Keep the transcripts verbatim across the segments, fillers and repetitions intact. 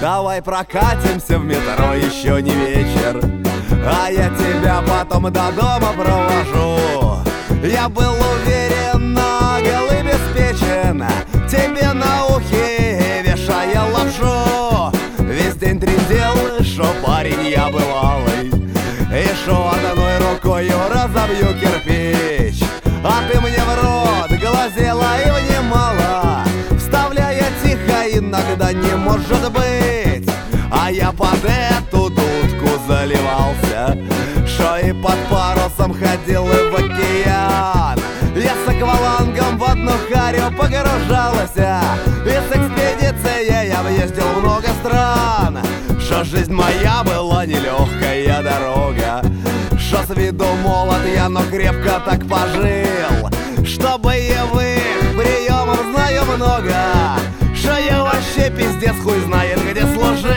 давай прокатимся в метро, еще не вечер, а я тебя потом до дома провожу. Я был уверен, нагл и беспечен, тебе на ухе вешая лапшу. Весь день трындел, шо парень я бывалый, и шо одной рукою разобью кирпич. А ты мне в рот глазела и внимала, вставляя тихо, иногда не может быть. А я под эту дудку заливался, шо и под парусом ходил и в океан. Я с аквалангом в одну харю погружалась, и с экспедицией я объездил много стран. Шо жизнь моя была нелегкая дорога, шо с виду молод я, но крепко так пожил, что боевых приемов знаю много, шо я вообще пиздец хуй знает где служил.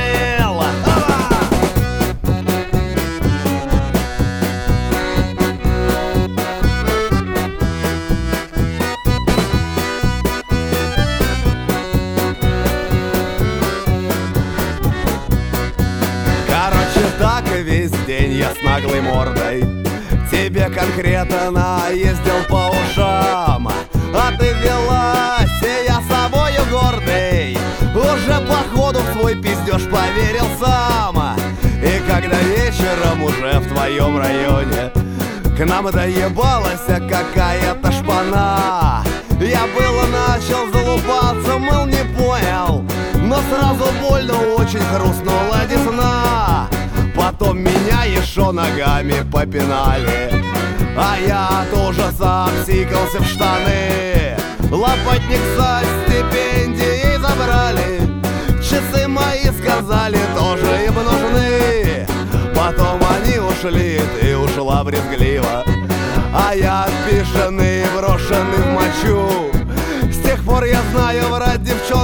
Так весь день я с наглой мордой тебе конкретно ездил по ушам, а ты велась, и я собою гордый уже походу в свой пиздеж поверил сам. И когда вечером уже в твоем районе к нам доебалась какая-то шпана, я было начал залупаться, мол, не понял, но сразу больно очень хрустнула десна. Потом меня еще ногами попинали, а я от ужаса обсикался в штаны. Лопатник со стипендией забрали, часы мои сказали тоже им нужны. Потом они ушли, ты ушла брезгливо, а я отпишенный и брошенный в мочу. С тех пор я знаю, врать девчонкам